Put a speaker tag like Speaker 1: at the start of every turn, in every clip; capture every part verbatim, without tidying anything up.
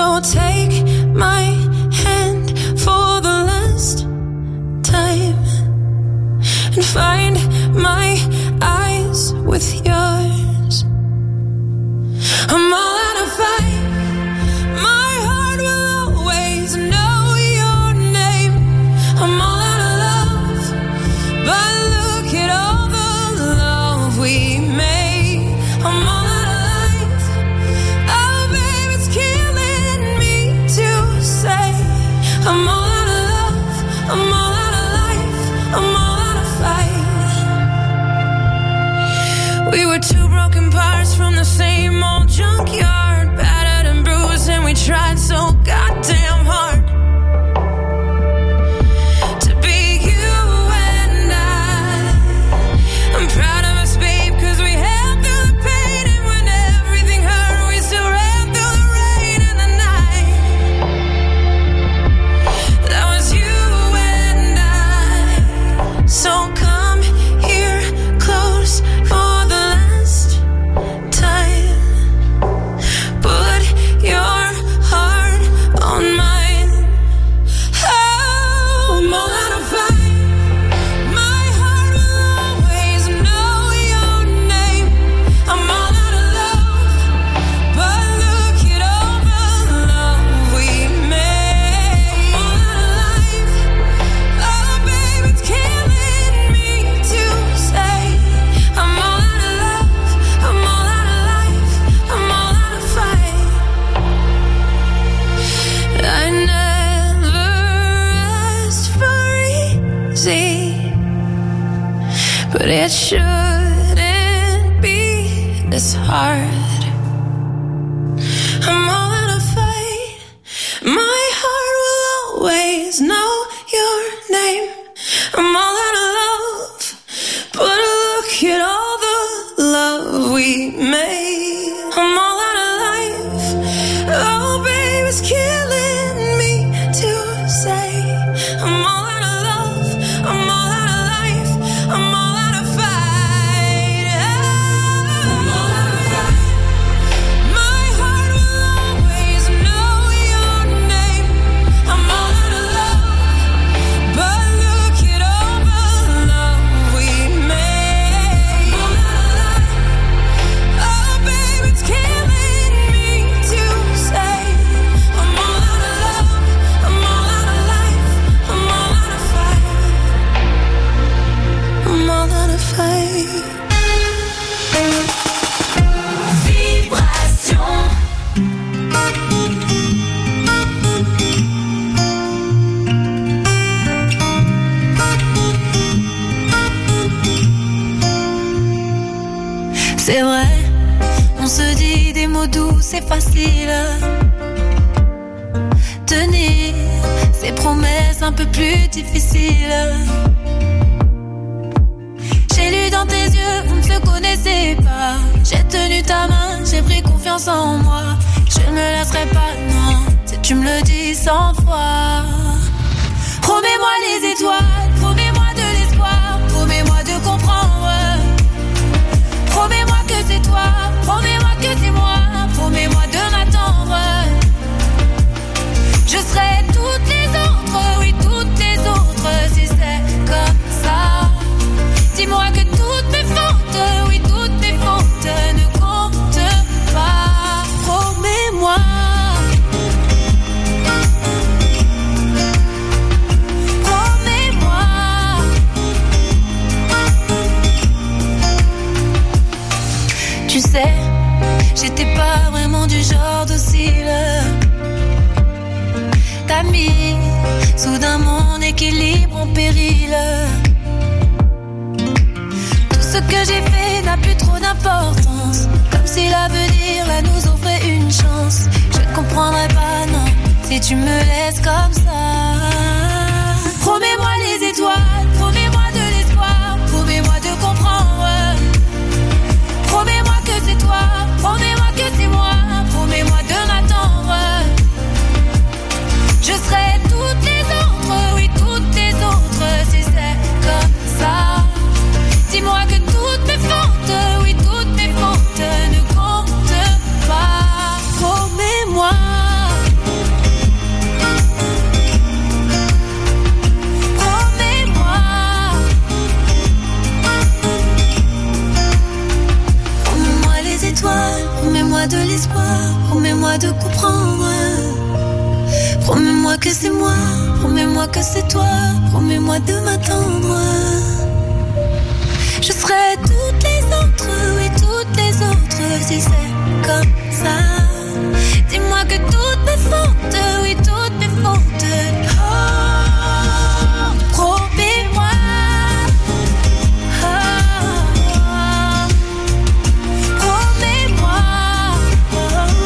Speaker 1: So take my hand for the last time and find my eyes with yours. I'm all out of fight. My heart will always know your name. I'm all out of love, but look at all the love we made. I'm all out of life. Oh, babe, it's killing me to say. I'm all out of love. I'm all out of life. I'm all out of fight. We were two broken parts from the same old junkyard, battered and bruised, and we tried so goddamn hard to be you and I. I'm proud of us, babe, cause we held through the pain, and when everything hurt, we still ran through the rain and the night. That was you and I. So come here close for the last time. Put your heart on mine. Oh, I'm all out of fight. My heart will always know your name. I'm all out of love, but look at all the love we made. I'm all out of life. Oh, babe, it's killing me to say. I'm all out of love. I'm all out of life. I'm all out of fight. I never asked for easy, but it shouldn't be this hard. I'm all out of fight. My heart will always know your name. I'm all out of love, but look at all the love we made. I'm all out of life. Oh, babe, it's killing me to say. I'm all out of love. I'm all out of life. I'm all out of fight. I'm all out of fight. My heart will always know your name. I'm all out of love, but look at all the love we made. I'm all out of life. Oh, babe, it's killing me to say. I'm all out of love. I'm all out of life. I'm all out of fight. I'm all out of fight.
Speaker 2: Vibration.
Speaker 1: C'est vrai, on se dit des mots doux, c'est facile. Tenir ces promesses un peu plus difficiles. J'ai lu dans tes yeux, on ne se connaissait pas. J'ai tenu ta main, j'ai pris confiance en moi. Je ne me laisserai pas, non, si tu me le dis cent fois. Promets-moi les étoiles, promets-moi de l'espoir, promets-moi de comprendre. Promets-moi que c'est toi, promets-moi que c'est moi, promets-moi de m'attendre. Je serai toutes les autres, oui toutes les autres, si c'est comme ça. Dis-moi que toutes mes fautes, oui toutes mes fautes ne comptent pas. Promets-moi. Promets-moi. Tu sais, j'étais pas vraiment du genre docile. T'as mis soudain mon équilibre en péril. Tout ce que j'ai fait n'a plus trop d'importance, comme si l'avenir là nous offrait une chance. Je ne comprendrai pas, non, si tu me laisses comme ça. Promets-moi les étoiles, promets-moi de l'espoir, promets-moi de comprendre. Promets-moi que c'est toi, promets-moi que c'est moi, promets-moi de m'attendre. Je serai toutes les autres, oui toutes les autres, si c'est comme ça. Dis-moi que toutes mes fautes, oui toutes mes fautes ne comptent pas. Promets-moi. Promets-moi de comprendre. Promets-moi que c'est moi. Promets-moi que c'est toi. Promets-moi de m'attendre. Je serai toutes les autres, oui toutes les autres, si c'est comme ça. Dis-moi que toutes mes fautes, oui toutes mes fautes. Oh, promets-moi. Oh, promets-moi. Oh,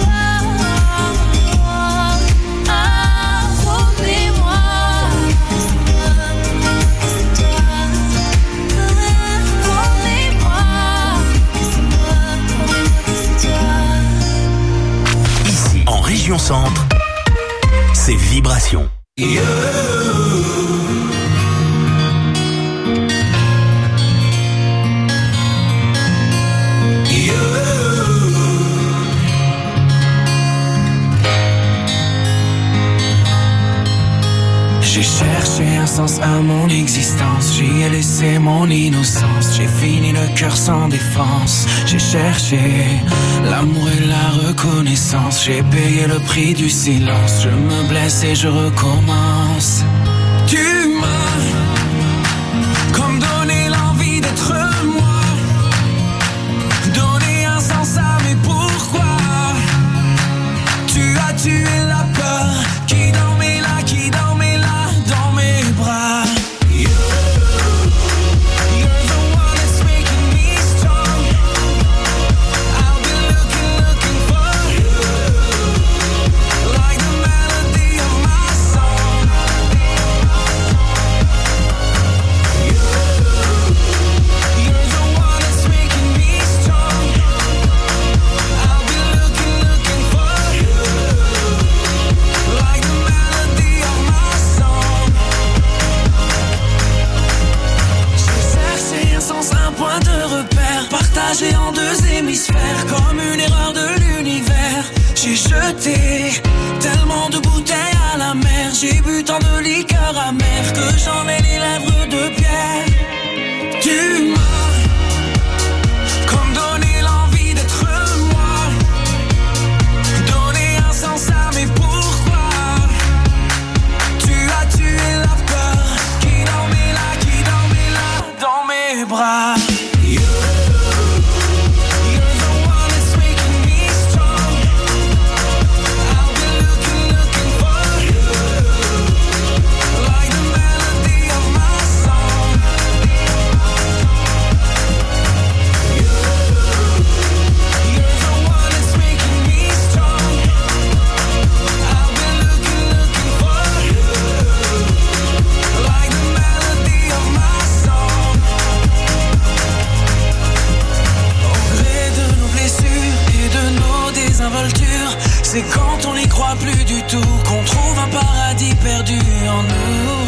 Speaker 1: oh, promets-moi. C'est toi, promets-moi. C'est moi, promets-moi, c'est toi.
Speaker 2: Ici, en région centre, c'est Vibration.
Speaker 3: Yeah. J'ai cherché un sens à mon existence, j'y ai laissé mon innocence, j'ai fini le cœur sans défense, j'ai cherché l'amour et la reconnaissance, j'ai payé le prix du silence, je me blesse et je recommence. Tu m'as comme donné l'envie d'être moi, donné un sens à mes pourquoi, tu as tué la peur qui dormait là, qui dormait là dans mes bras. You, you're the one that's making me strong. I'll be looking, looking for you, like the melody of my song. You, you're the one that's making me strong. I'll be looking, looking for you, like the melody of my song. J'ai cherché un sens, un point de repère, partagé en deux hémisphères, comme une erreur de l'univers. J'ai jeté tellement de bouteilles à la mer, j'ai bu tant de liqueurs amères que j'en ai les lèvres de pierre. Tu m'as comme donné l'envie d'être moi, donné un sens à mes pourquoi, tu as tué la peur qui dormait là, qui dormait là dans mes bras. You, you're the one that's making me strong. I'll be looking, looking for you, like the melody of my song. You, you're the one that's making me strong. I'll be looking, looking for you, like the melody of my song. Au gré de nos blessures et de nos désinvoltures, c'est quand on n'y croit plus du tout qu'on trouve un paradis perdu en nous.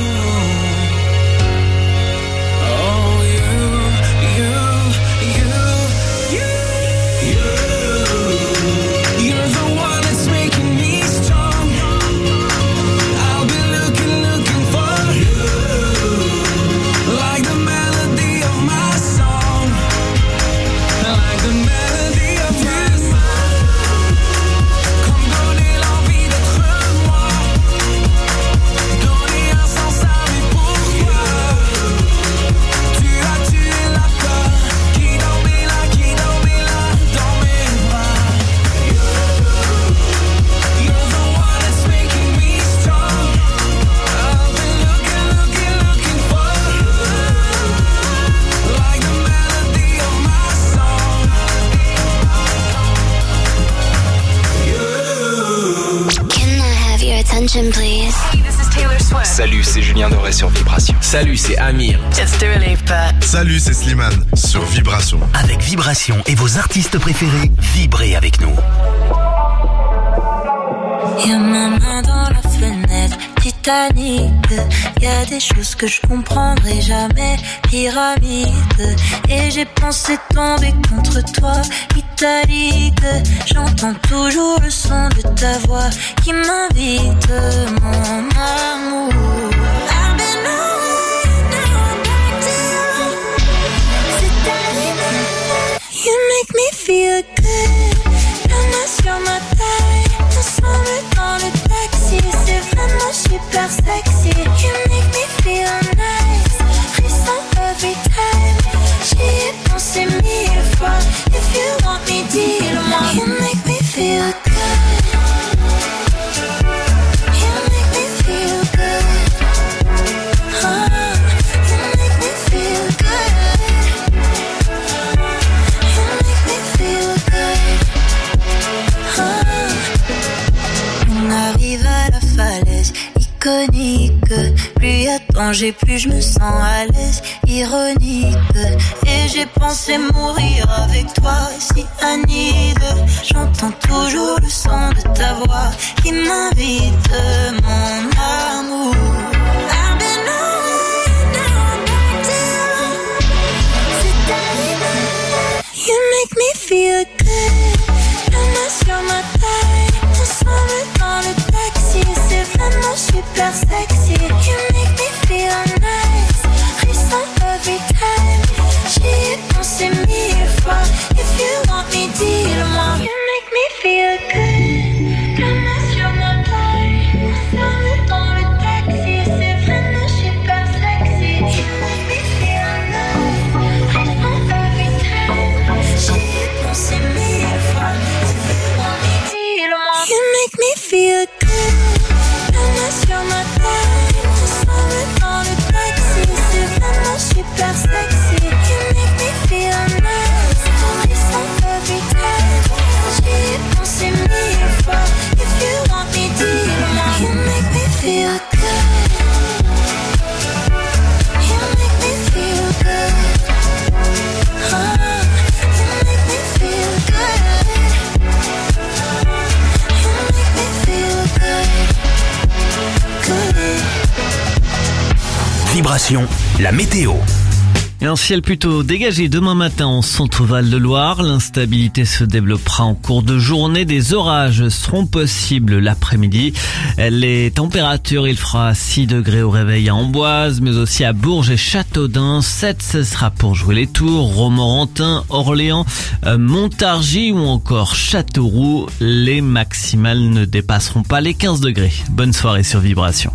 Speaker 3: Oh, you, you, you, you, you. You're the one that's making me strong. I'll be looking, looking for you, like the melody of my song, like the melody of my song. Comme donner l'envie d'être moi, donner un sens à mes pourquoi, tu as tué la peur qui dormait là, qui dormait là dans mes bras. You, you're the one that's making me strong. I'll be looking, looking, looking for you, like the melody of my song. You.
Speaker 1: Can I have your attention, please?
Speaker 4: Hey, this is Taylor Swift.
Speaker 2: Salut, c'est Julien Doré sur Vibration.
Speaker 5: Salut, c'est Amir.
Speaker 4: It's Dua Lipa.
Speaker 6: Salut, c'est Slimane sur Vibration.
Speaker 2: Avec Vibration et vos artistes préférés, vibrez avec nous.
Speaker 1: Y'a ma main dans la fenêtre, Titanic. Y'a des choses que je comprendrai jamais, pyramide. Et j'ai pensé tomber contre toi, italique. J'entends toujours le son de ta voix qui m'invite, mon amour. I've been away, now I'm back to you. C'est terminé. You make me feel good. La main sur ma taille. iconique. Plus y a de danger, plus je me sens à l'aise, ironique. Et j'ai pensé mourir avec toi, si Anide. J'entends toujours le son de ta voix qui m'invite, mon amour. I've been away, now I'm back to you. C'est arrivé. You make me feel good. La main sur ma taille, ensemble dans le taxi. C'est vraiment super sexy. You make me feel nice. Frisson every time. J'y ai pensé mille fois. If you want me, dis-le-moi. You make me feel good. La main sur ma taille, ensemble dans le taxi. C'est vraiment super sexy. You make me feel nice. Frisson every time. J'y ai pensé mille fois. If you want me, dis-le-moi. You make me feel good. La main sur ma taille, ensemble dans le taxi. C'est vraiment super sexy. You make me feel nice. Frisson every time. J'y ai pensé mille fois. If you want me, dis-le-moi. You make me feel good. You make me feel good. Oh, you make me feel good. You make me feel good. Good.
Speaker 2: Vibration, la météo.
Speaker 5: Et un ciel plutôt dégagé demain matin en centre-val de Loire. L'instabilité se développera en cours de journée. Des orages seront possibles l'après-midi. Les températures, il fera six degrés au réveil à Amboise, mais aussi à Bourges et Châteaudun. sept, ce sera pour jouer les tours. Romorantin, Orléans, Montargis ou encore Châteauroux. Les maximales ne dépasseront pas les quinze degrés. Bonne soirée sur Vibration.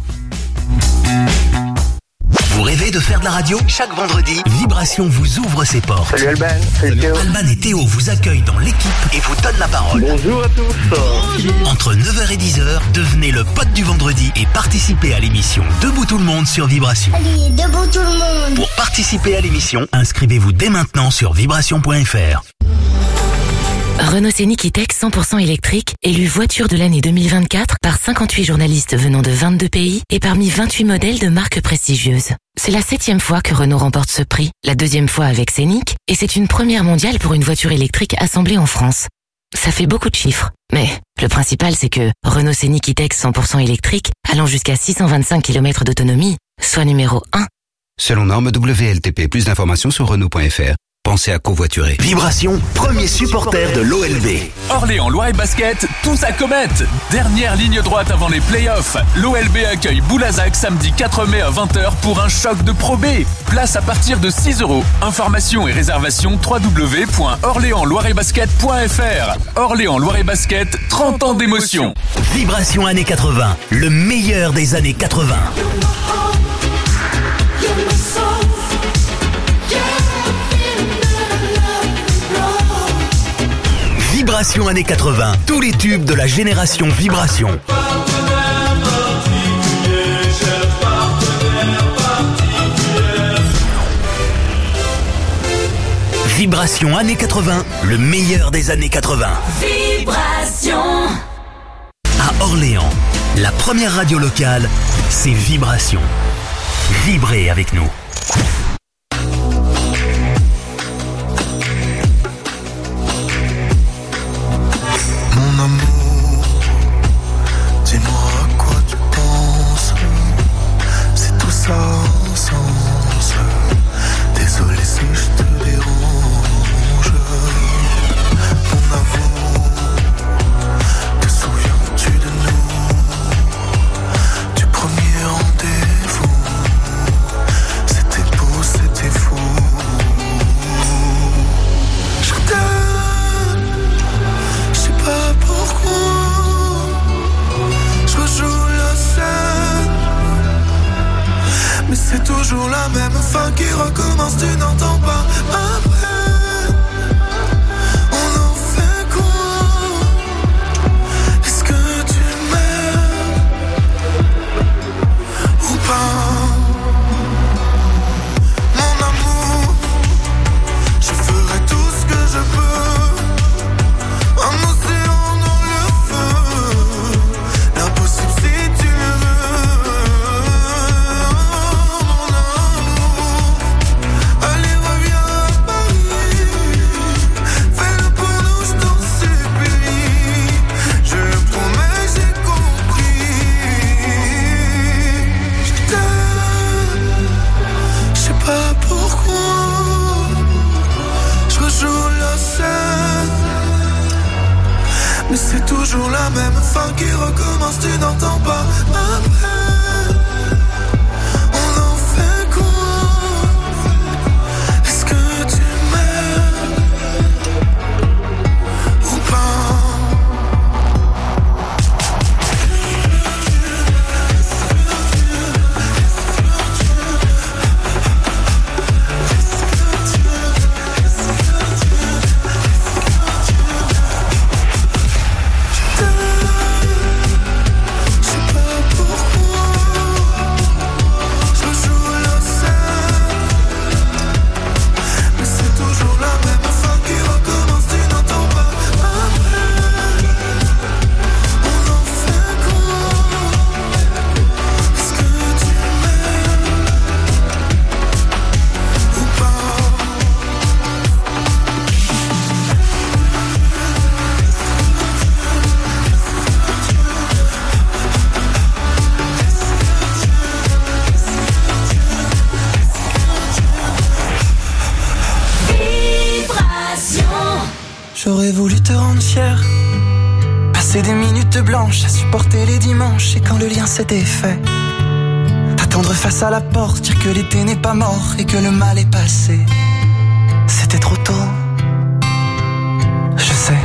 Speaker 2: Vous rêvez de faire de la radio? Chaque vendredi, Vibration vous ouvre ses portes.
Speaker 7: Salut Alban, salut Théo.
Speaker 2: Alban et Théo vous accueillent dans l'équipe et vous donnent la parole.
Speaker 7: Bonjour à tous.
Speaker 2: Entre neuf heures et dix heures, devenez le pote du vendredi et participez à l'émission Debout tout le monde sur Vibration.
Speaker 8: Allez, debout tout le monde.
Speaker 2: Pour participer à l'émission, inscrivez-vous dès maintenant sur vibration point f r.
Speaker 9: Renault Scénic E-Tech cent pour cent électrique, élu voiture de l'année deux mille vingt-quatre par cinquante-huit journalistes venant de vingt-deux pays et parmi vingt-huit modèles de marques prestigieuses. C'est la septième fois que Renault remporte ce prix, la deuxième fois avec Scénic, et c'est une première mondiale pour une voiture électrique assemblée en France. Ça fait beaucoup de chiffres, mais le principal c'est que Renault Scénic E-Tech cent pour cent électrique, allant jusqu'à six cent vingt-cinq kilomètres d'autonomie, soit numéro un.
Speaker 10: Selon norme W L T P, plus d'informations sur Renault point f r. Pensez à covoiturer.
Speaker 2: Vibration, premier supporter de l'O L B.
Speaker 11: Orléans Loire et Basket, tous à Comète. Dernière ligne droite avant les playoffs. L'O L B accueille Boulazac samedi quatre mai à vingt heures pour un choc de Pro B. Place à partir de six euros. Informations et réservations w w w point orléans loire et basket point f r. Orléans Loire et Basket, trente ans d'émotion.
Speaker 2: Vibration années quatre-vingts, le meilleur des années quatre-vingts. Vibration années quatre-vingts, tous les tubes de la génération Vibration. Vibration années quatre-vingts, le meilleur des années quatre-vingts.
Speaker 1: Vibration.
Speaker 2: À Orléans, la première radio locale, c'est Vibration. Vibrez avec nous.
Speaker 3: Mon amour, dis-moi à quoi tu penses. C'est tout ça sans sens. Désolé si je te dérange. Mon amour, te souviens-tu de nous? Du premier rendez-vous. C'était beau, c'était fou. Je t'aime, je sais pas pourquoi. Je rejoue la scène, mais c'est toujours la même fin qui recommence. Tu n'entends pas ma peine. On en fait quoi? Est-ce que tu m'aimes ou pas? Mon amour, je ferai tout ce que je peux. Un océan dans le feu, l'impossible si tu le veux. fin qui recommence, tu n'entends pas ma peine. On en fait quoi? Est-ce que tu m'aimes ou pas? J'aurais voulu te rendre fier, passer des minutes blanches à supporter les dimanches et quand le lien s'était fait, attendre face à la porte, dire que l'été n'est pas mort et que le mal est passé. C'était trop tôt, je sais.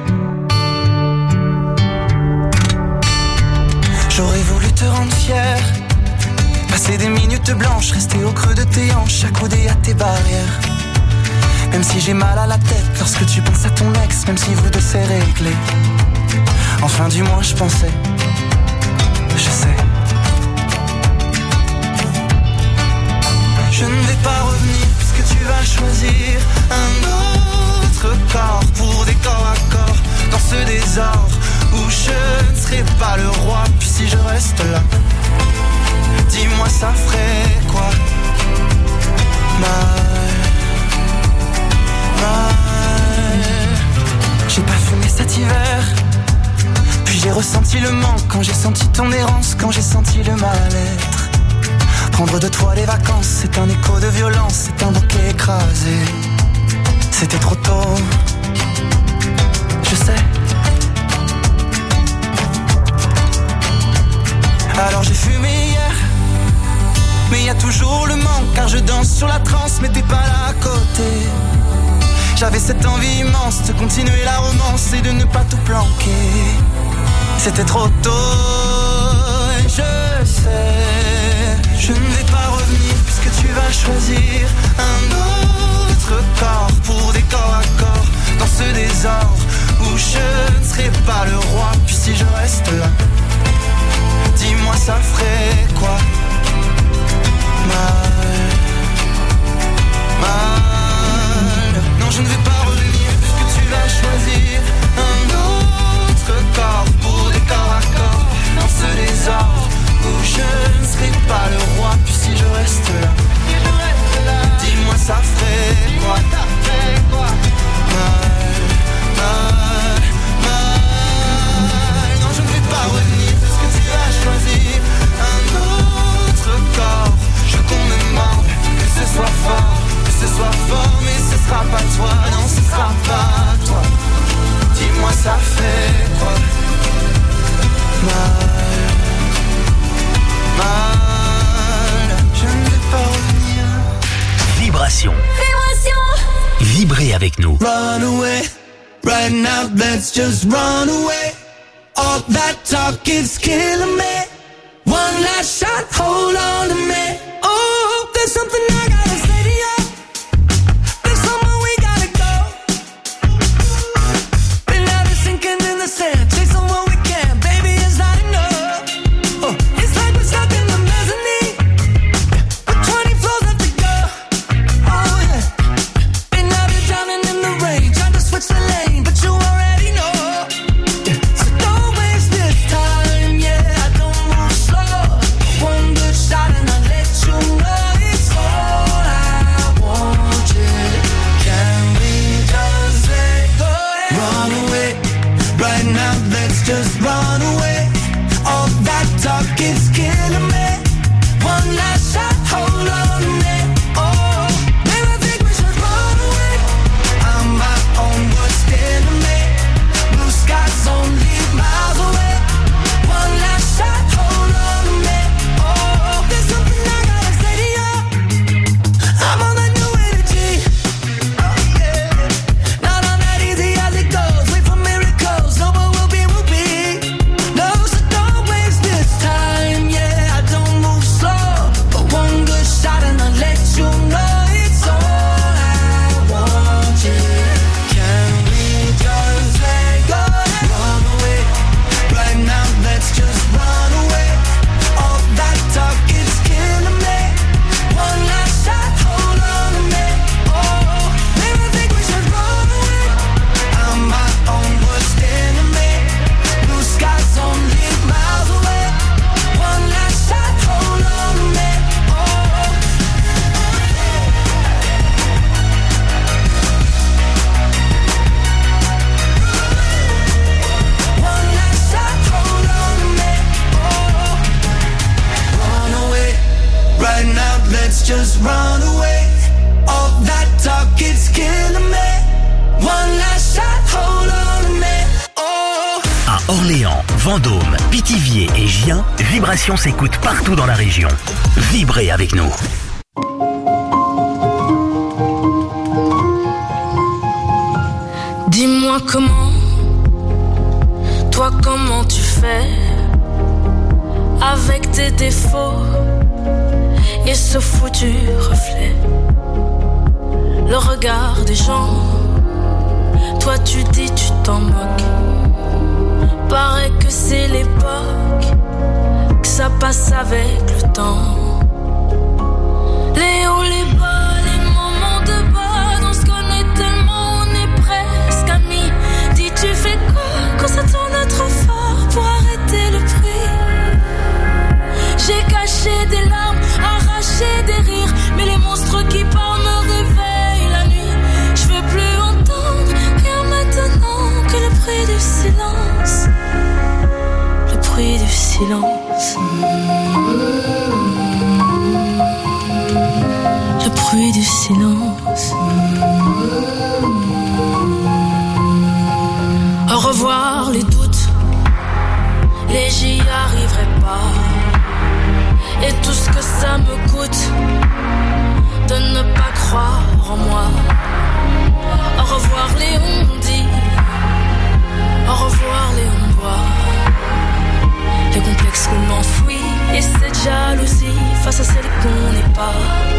Speaker 3: J'aurais voulu te rendre fier, passer des minutes blanches, rester au creux de tes hanches, accoudé à tes barrières. Même si j'ai mal à la tête lorsque tu penses à ton ex, même si vous deux c'est réglé. Enfin du moins je pensais, je sais. Je ne vais pas revenir puisque tu vas choisir un autre corps pour des corps à corps dans ce désordre où je ne serai pas le roi. Puis si je reste là, dis-moi ça ferait quoi? Mal. J'ai pas fumé cet hiver, puis j'ai ressenti le manque quand j'ai senti ton errance, quand j'ai senti le mal-être. Prendre de toi les vacances, c'est un écho de violence, c'est un bouquet écrasé. C'était trop tôt, je sais. Alors j'ai fumé hier, mais y a toujours le manque, car je danse sur la transe, mais t'es pas là à côté. J'avais cette envie immense de continuer la romance et de ne pas tout planquer. C'était trop tôt et je sais. Je ne vais pas revenir puisque tu vas choisir un autre corps pour des corps à corps dans ce désordre où je ne serai pas le roi. Puis si je reste là, dis-moi ça ferait quoi? Mal, mal. Non, je ne vais pas revenir puisque tu vas choisir un autre corps pour des corps à corps dans ce désordre où je ne serai pas le roi. Puis si je reste là, dis-moi ça ferait quoi? Mal, mal, mal. Non, je ne vais pas revenir puisque tu vas choisir un autre corps. Je qu'on me demande que ce soit fort, que ce soit fort, mais ce sera pas toi, non ce sera pas toi. Dis-moi ça fait quoi? Mal, mal, je ne vais pas revenir.
Speaker 2: Vibration.
Speaker 1: Vibration.
Speaker 2: Vibrez avec nous.
Speaker 3: Run away, right now let's just run away. All that talk is killing me. One last shot, hold on to me. Oh, there's something I gotta say to you. There's somewhere we gotta go. Been out of sinking in the sand, chasing what we can, baby, it's not enough. Oh, it's like we're stuck in the mezzanine, with twenty floors left to go. Oh yeah, been out here drowning in the rain, trying to switch the lane, but you already know. Yeah. So don't waste this time, yeah, I don't move slow. One good shot and I let you let's just run away. All that talk, it's killing me. One last shot, hold on a minute. Oh.
Speaker 2: À Orléans, Vendôme, Pithiviers et Gien, Vibration s'écoute partout dans la région. Vibrez avec nous.
Speaker 8: Dis-moi comment, toi comment tu fais avec tes défauts et ce foutu reflet. Le regard des gens, toi tu dis tu t'en moques. Paraît que c'est l'époque, que ça passe avec le temps. Les hauts, les bas, les moments de bas, on se connaît tellement, on est presque amis. Dis tu fais quoi quand ça tourne trop fort pour arrêter le bruit? J'ai caché des larmes, arraché des rires, mais les monstres qui parlent me réveillent la nuit. Je veux plus entendre rien maintenant que le bruit du silence. Le bruit du silence. Le bruit du silence. Au revoir les doutes, les j'y arriverai pas. Et tout ce que ça me coûte de ne pas croire en moi. Au revoir les on-dit, au revoir les on-boit. Les complexes qu'on enfouit et cette jalousie face à celle qu'on n'est pas.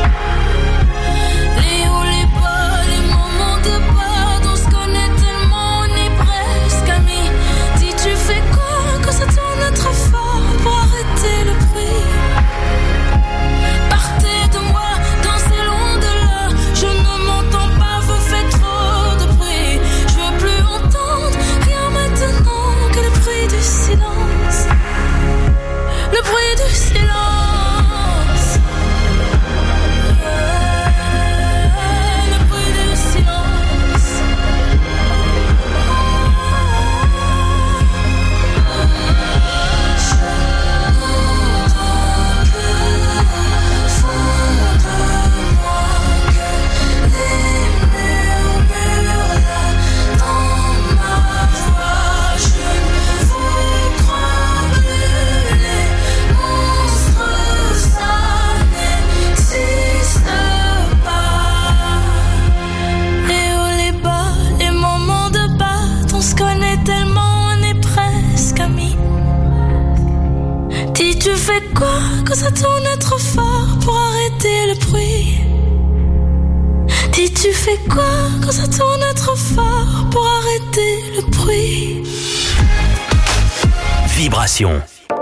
Speaker 8: Les hauts, les bas, les moments de bas, on se connaît tellement, on est presque amis. Dis tu fais quoi quand ça tourne trop fort pour arrêter le bruit? Partez de moi, dansez loin de là. Je ne m'entends pas, vous faites trop de bruit. Je veux plus entendre rien maintenant que le bruit du silence. Le bruit du silence. Le bruit du silence. Je n'entends que au fond de moi que les murmures là dans ma voix. Je ne vous crois plus, les monstres ça n'existe pas. Les hauts, les bas, les moments de bas, on se connaît tellement, on est presque amis. Dis tu fais quoi quand ça tourne trop fort pour arrêter le bruit? Dis tu fais quoi quand ça tourne trop fort pour arrêter le bruit?
Speaker 2: Vibration.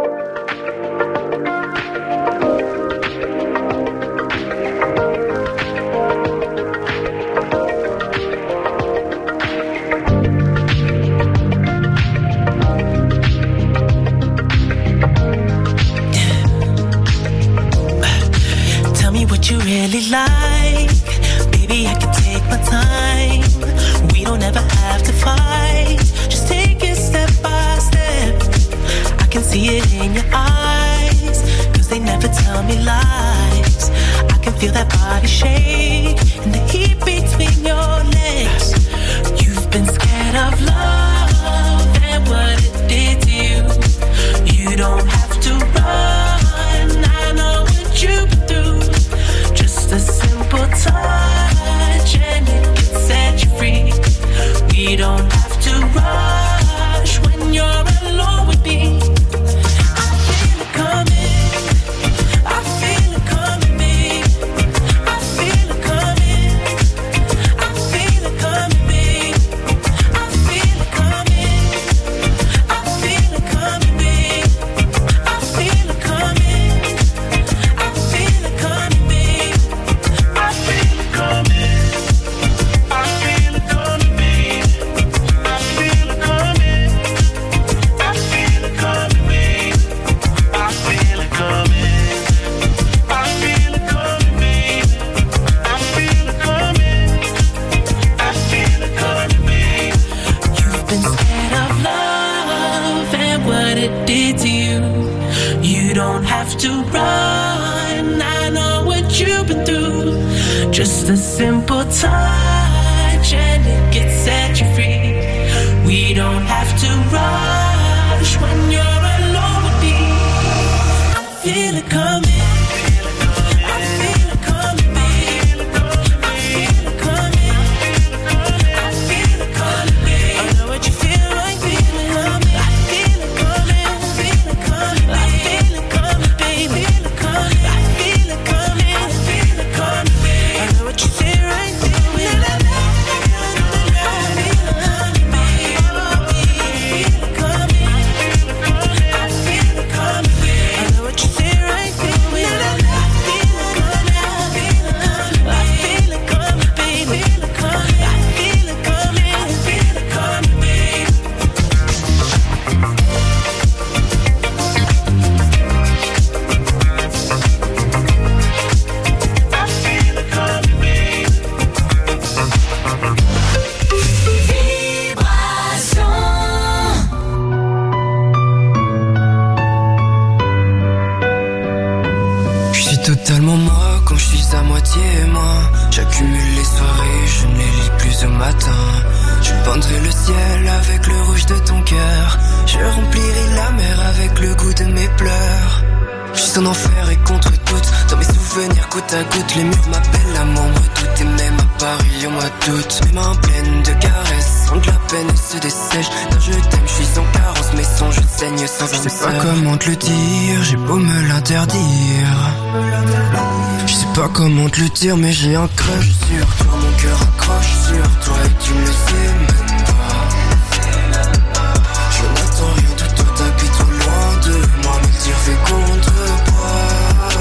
Speaker 3: Tell me what you really like. Baby, I can take my time. We don't ever have to fight. Just take it step by step. I can see it in your eyes, cause they never tell me lies. I can feel that body shake and the heat between your legs. You've been scared of love and what it did to you. You don't have to run, I know what you've been through. Just a simple touch and it can set you free. We don't have to rush when you're alone with me. I feel it coming, I feel it coming, babe. I feel it coming, I feel it coming, babe. I feel it coming, I feel it coming, babe. I feel it coming, I feel it coming, babe. I feel it coming, I feel it coming, babe. I feel it coming, I feel it coming, babe. I feel it coming, I feel it coming, babe. I feel it coming, I feel it coming, babe. You've been scared of love and what it did to you. You don't have to run, I know what you've been Just a simple touch and it gets set you free. We don't have to rush when you're alone with me. I feel it coming.
Speaker 12: Totalement moi quand je suis à moitié moi. J'accumule les soirées, je ne les lis plus au matin. Je peindrai le ciel avec le rouge de ton cœur. Je remplirai la mer avec le goût de mes pleurs. Je suis en enfer et contre toute. Dans mes souvenirs goutte à goutte, les murs m'appellent, l'amour me redoute. Et même à Paris au mois d'août, mes mains pleines de caresses rendent la peine se dessèche. Quand je t'aime, je suis en carence, mes songes saignent sans âme. Je sais pas comment te le dire, j'ai beau me l'interdire. Je sais pas comment te le dire, mais j'ai un crush sur toi. Mon cœur accroche sur toi et tu ne le sais même pas. Je n'attends rien de toi, t'habites trop loin de moi. Mes tirs fait contrepoids.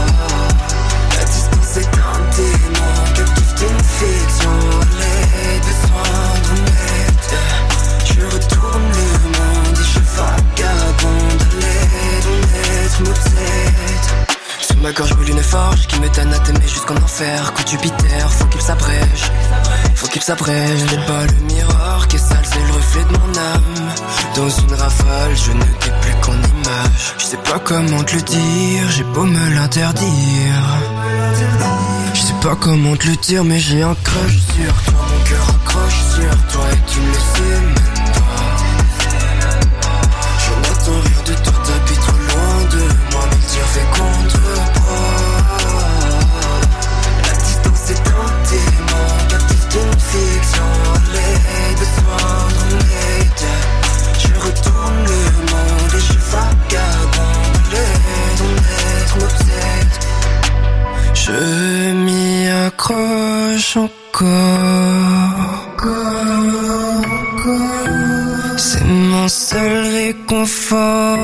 Speaker 12: La distance est un démon, captive d'une fiction. Les besoins d'une aide. Je retourne le monde et je vagabonde. À l'aide, on est m'obsède. Sur ma gorge brûle une forge qui me donne à t'aimer jusqu'en enfer. Coup de Jupiter, faut qu'il s'abrège. Faut qu'il s'abrège. J'ai pas le miroir qui est sale, c'est le reflet de mon âme. Dans une rafale, je ne t'ai plus qu'en image. Je sais pas comment te le dire, j'ai beau me l'interdire. Je sais pas comment te le dire, mais j'ai un crush sur toi. Mon cœur accroche sur toi et tu ne le sais même pas. Je n'attends rien de toi, t'habites trop loin de moi. Mes tirs fait contrepoids. La distance est un démon, captive d'une fiction. Les besoins d'un aide. Je retourne le monde et je vagabonde. L'aide, ton être m'obsède. Je m'y accroche encore. C'est mon seul réconfort.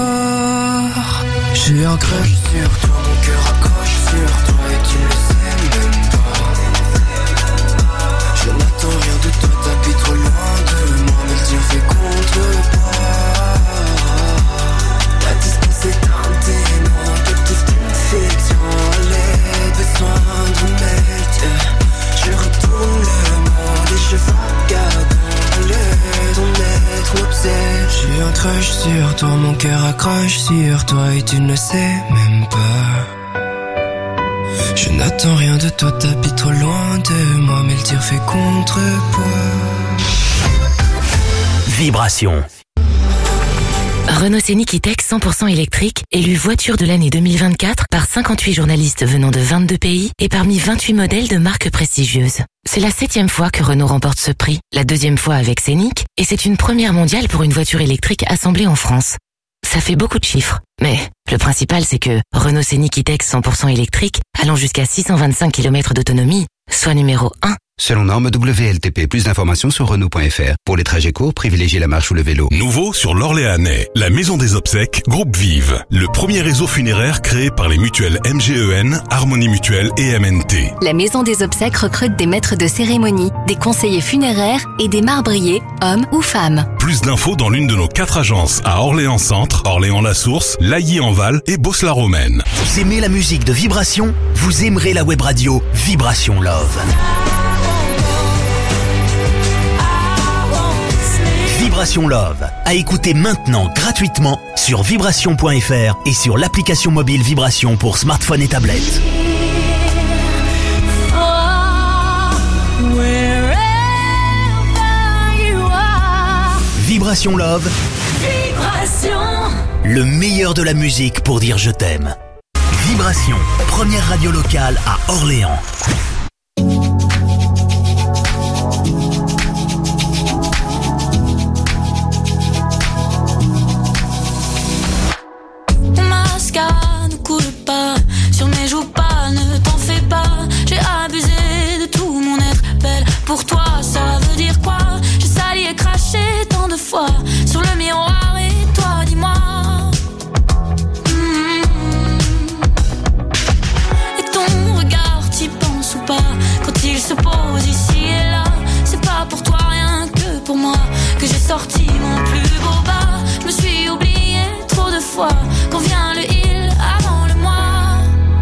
Speaker 12: J'ai un crush sur toi, mon cœur accroche sur toi et tu ne le sais même pas. Je n'attends rien de toi, t'habites trop loin de moi. Mes tirs fait contrepoids. La distance est un démon, captive d'une fiction. Les besoins d'une aide. Je retourne le monde et je vagabonde. L'aide, ton être m'obsède. J'ai un crush sur toi, mon cœur accroche sur toi et tu ne le sais même pas. Je n'attends rien de toi, t'habites trop loin de moi, mais le tir fait contrepoids.
Speaker 2: Vibration.
Speaker 9: Renault Scénic E-Tech cent pour cent électrique, élu voiture de l'année deux mille vingt-quatre par cinquante-huit journalistes venant de vingt-deux pays et parmi vingt-huit modèles de marques prestigieuses. C'est la septième fois que Renault remporte ce prix, la deuxième fois avec Scénic, et c'est une première mondiale pour une voiture électrique assemblée en France. Ça fait beaucoup de chiffres, mais le principal c'est que Renault Scénic E-Tech cent pour cent électrique, allant jusqu'à six cent vingt-cinq kilomètres d'autonomie, soit numéro un.
Speaker 10: Selon norme W L T P, plus d'informations sur Renault point F R. Pour les trajets courts, privilégiez la marche ou le vélo.
Speaker 13: Nouveau sur l'Orléanais, la Maison des Obsèques, Groupe Vive. Le premier réseau funéraire créé par les mutuelles M G E N, Harmonie Mutuelle et M N T.
Speaker 14: La Maison des Obsèques recrute des maîtres de cérémonie, des conseillers funéraires et des marbriers, hommes ou femmes.
Speaker 13: Plus d'infos dans l'une de nos quatre agences à Orléans Centre, Orléans-la-Source, Lailly-en-Val et Beauce-la-Romaine.
Speaker 2: Vous aimez la musique de Vibration? Vous aimerez la web radio Vibration Love. Vibration Love, à écouter maintenant gratuitement sur vibration point F R et sur l'application mobile Vibration pour smartphone et tablette.
Speaker 8: Oh
Speaker 2: Vibration Love.
Speaker 8: Vibration.
Speaker 2: Le meilleur de la musique pour dire je t'aime. Vibration, première radio locale à Orléans.
Speaker 8: Mon mascara ne coule pas sur mes joues pâles, ne t'en fais pas. J'ai abusé de tout mon être belle. Pour toi, ça veut dire quoi? J'ai sali et craché tant de fois sur le miroir et toi, dis-moi. Quand il se pose ici et là, c'est pas pour toi rien que pour moi que j'ai sorti mon plus beau bas. Je me suis oublié trop de fois quand vient le il avant le moi.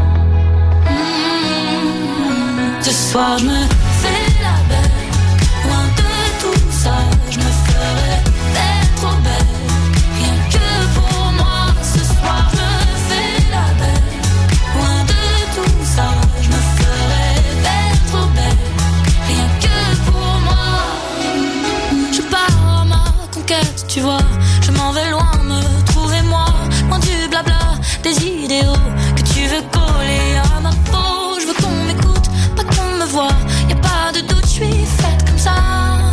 Speaker 8: Mmh. Ce soir je me fais la belle, loin de tout ça, je me ferai d'être trop belle, rien que pour moi. Ce soir je me fais la belle, loin de tout ça, je me ferai trop belle, rien que pour moi. Je pars à ma conquête, tu vois. Je m'en vais loin, me trouver moi, loin du blabla, des idéaux que tu veux coller à ma peau. Je veux qu'on m'écoute, pas qu'on me voit. Y'a pas de doute, je suis faite comme ça.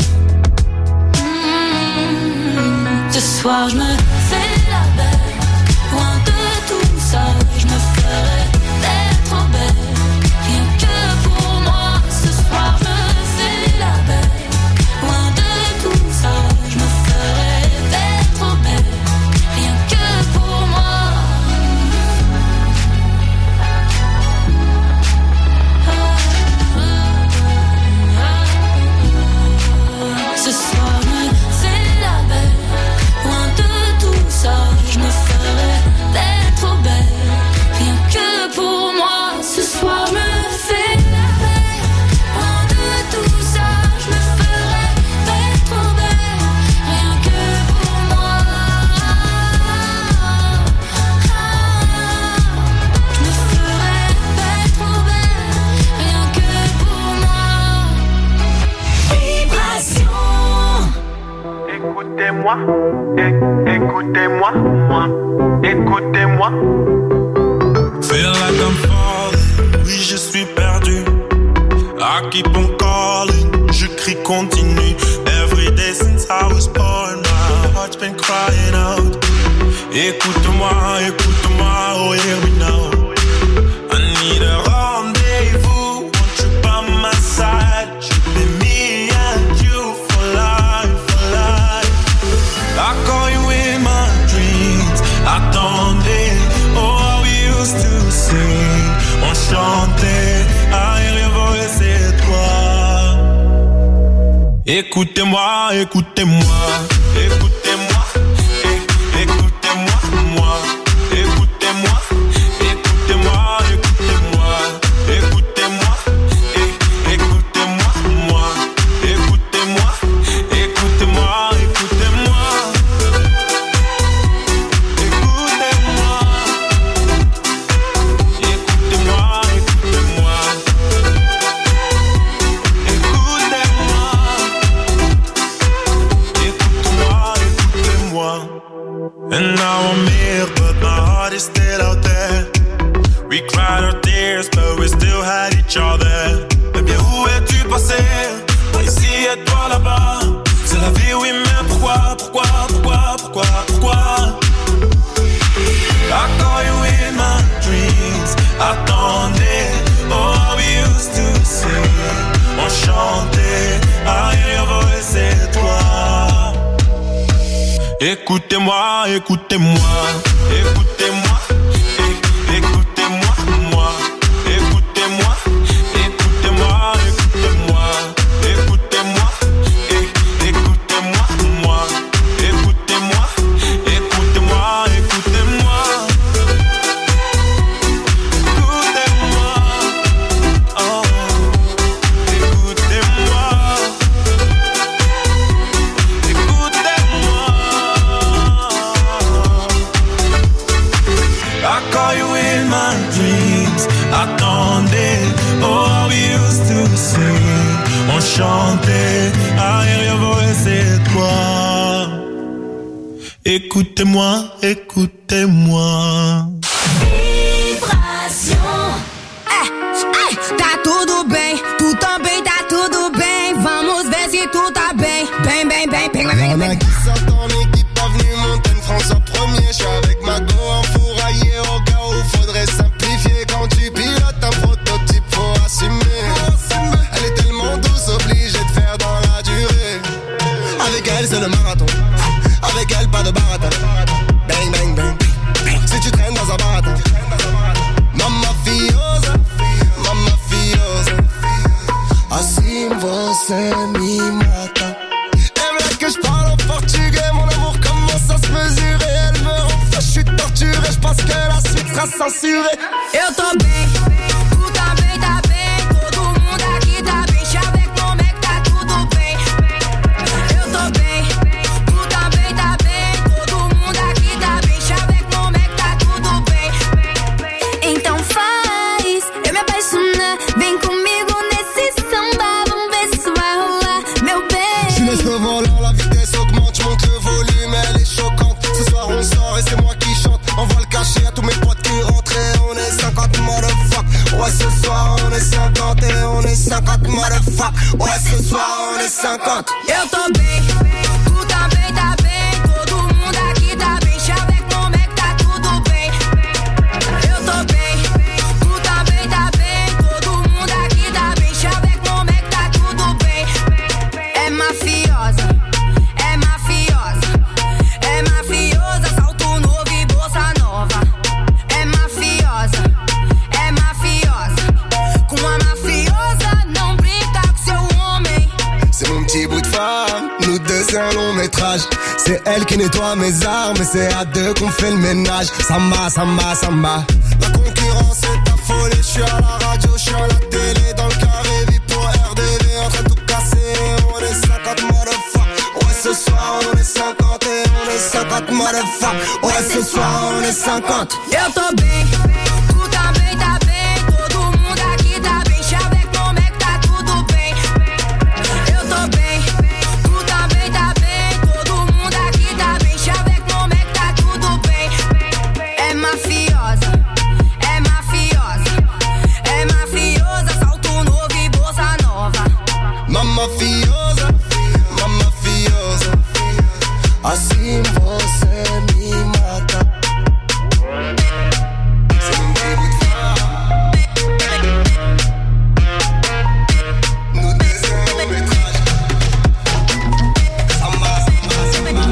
Speaker 8: Mmh. Ce soir je me fais la belle, loin de tout ça, je me ferai d'être trop belle, rien que pour moi. Ce soir je me fais la belle, loin de tout ça, je me ferai d'être trop belle, rien que pour moi. Ce soir je me fais la belle, loin de tout ça, je me ferai d'être trop belle, rien que pour moi. Ce soir je me fais la belle, loin de tout ça, je me ferai d'être trop belle, rien que pour moi. Je me ferai d'être trop belle, rien que pour moi. Vibration.
Speaker 15: Écoutez-moi, é- écoutez-moi, moi, écoutez-moi.
Speaker 3: Feel like I'm falling, oui je suis perdu. I keep on calling, je crie continue. Every day since I was born, my heart's been crying out. Écoute-moi, écoute-moi, oh here we know. I need a rendezvous, want you by my side. Should be me and you for life, for life. I call you in my dreams, attendez, oh how we used to sing. On chantait, arrive et c'est toi. Écoutez-moi, écoutez-moi, écoutez-moi, é- écoutez-moi, moi, écoutez-moi, écoutez-moi, écoutez-moi, écoutez-moi, é- écoutez-moi, moi, écoutez-moi, écoutez-moi, écoutez-moi, écoutez-moi, écoutez-moi, écoutez-moi, écoutez-moi, écoutez-moi. And now I'm here, but my heart is still out there. We cried our tears, but we still had each other. Eh bien, où es-tu passé? Moi ici et toi là-bas. C'est la vie, oui, mais pourquoi, pourquoi, pourquoi, pourquoi, pourquoi? I call you in my dreams. Attendez, oh how we used to sing. On chantait, arrive et c'est toi. Écoutez-moi, écoutez-moi, écoutez-moi, é- écoutez-moi, moi, écoutez-moi, écoutez-moi, écoutez-moi, écoutez-moi, é- écoutez-moi, moi, écoutez-moi, écoutez-moi, écoutez-moi, écoutez-moi, oh, écoutez-moi, écoutez-moi. I call you in my dreams. Attendez, oh how we used to sing. On chantait, arrière et c'est toi.
Speaker 16: Écoutez-moi, écoutez-moi.
Speaker 8: Vibration.
Speaker 1: É, é, tá tudo bem, tu também tá tudo bem. Vamos ver se tu tá bem, bem, bem, bem, bem, bem, bem.
Speaker 17: Qui sortent en équipe, avenue Montaigne, François premier. J'suis avec ma go enfouraillé au cas où faudrait simplifier. Quand tu pilotes un prototype, faut assumer. Elle est tellement douce, obligée de faire dans la durée. Avec elle, c'est le marathon. Avec elle, pas de baratin. Bang, bang, bang. Si tu traînes dans un baratin. Mamma fiosa, mamma fiosa. Assim você me mata. Elle veut que je parle en portugais. Mon amour commence à se mesurer. Elle me rend fou, je suis torturé. Je pense que la suite sera censurée.
Speaker 1: Eu tô bem, tu também tá bem. Todo mundo aqui tá bem. Deixa eu ver como é que tá tudo bem. Eu tô bem, tu também tá bem. Todo mundo aqui tá bem. Deixa eu ver como é que tá tudo bem.
Speaker 8: Então faz eu me apaixonar. Vem comigo nesse samba. Vamos ver se isso vai rolar, meu bem.
Speaker 17: Je laisse le volant, la vitesse augmente. Je monte le volume, elle est choquante. Ce soir on sort et c'est moi qui chante. On va le cacher à tous mes potes qui rentrent. Et on est cinquante motherfuck. Ouais, ce soir on est cinquante. Et on est cinquante motherfuck. Ouais, ce soir on est cinquante.
Speaker 1: Eu tô bem, tu também tá bem. Todo mundo aqui tá bem. Deixa eu ver como é que tá tudo bem. Eu tô bem, tu também tá bem. Todo mundo aqui tá bem. Deixa eu ver como é que tá tudo bem. É mafiosa, é mafiosa. É mafiosa, salto novo e bolsa nova. É mafiosa, é mafiosa. Com a mafiosa não brinca com seu homem.
Speaker 17: C'est mon petit bout de femme, nous deux c'est un long métrage. C'est elle qui nettoie mes armes et c'est à deux qu'on fait le ménage. Samba, samba, samba. La concurrence est affolée, je suis à la radio, je suis à la télé. Dans le carré, vie pour R D V, en train de tout casser. On est cinquante motherfuck. Ouais, ce soir on est cinquante et on est cinquante motherfuck. Ouais, ce soir on est cinquante.
Speaker 1: Eu tô bem, tu também tá bem. Todo mundo aqui tá bem. Deixa eu ver como é que tá tudo bem. Eu tô bem, tu também tá bem. Todo mundo aqui tá bem. Deixa eu ver como é que tá tudo bem. É mafiosa, é mafiosa. É mafiosa, salto novo e bolsa nova.
Speaker 17: Mamma fiosa, mamma fiosa. Assim você me mata. C'est mon petit bout de femme. Nous deux c'est un long métrage. Samba, samba, samba.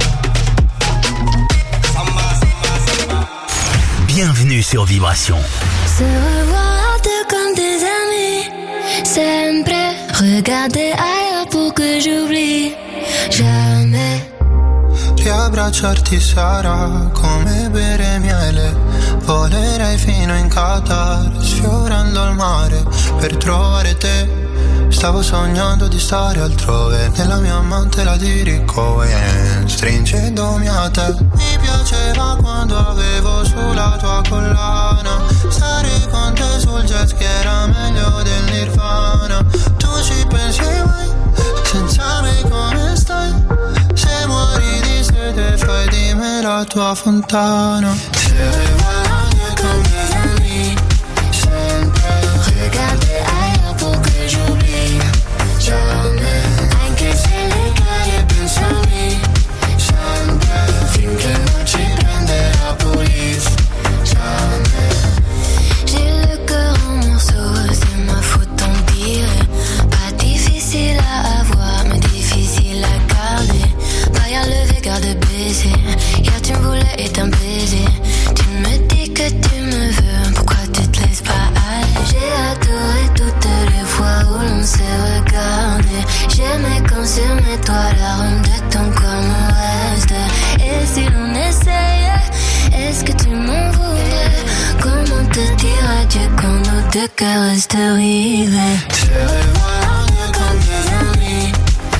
Speaker 17: Samba, samba, samba.
Speaker 2: Bienvenue sur Vibration.
Speaker 8: Se revoir deux comme des amis. Sempre regarder ailleurs pour que j'oublie. Jamais.
Speaker 18: Riabbracciarti sarà come bere miele. Volerei fino in Qatar, sfiorando il mare per trovare te. Stavo sognando di stare altrove, nella mia amante la dirigo e stringendomi a te. Mi piaceva quando avevo sulla tua collana, stare con te sul jet ski era meglio del Nirvana. Tu ci pensi mai, senza me come stai? Se muori di sete fai di me la tua fontana. Se revoilà comme des amis, sempre
Speaker 8: regarder ailleurs pour que j'oublie. Jamais. Anche se le cade penso a me. Sempre. Finché non ci prende la police. Jamais. J'ai le cœur en morceaux, c'est ma faute tant pire. Pas difficile à avoir, mais difficile à garder. Pas à lever, garde baiser. Hier tu me voulais et un baiser. Tu me dis que tu me veux, pourquoi tu te laisses pas aller? J'ai adoré toutes les fois où l'on s'est regardé. J'aimais quand sur mes toits l'arôme de ton corps me reste. Et si l'on essayait, est-ce que tu m'en voudrais? Comment te dire adieu quand nos deux cœurs restent rivés? Se revoilà comme des amis.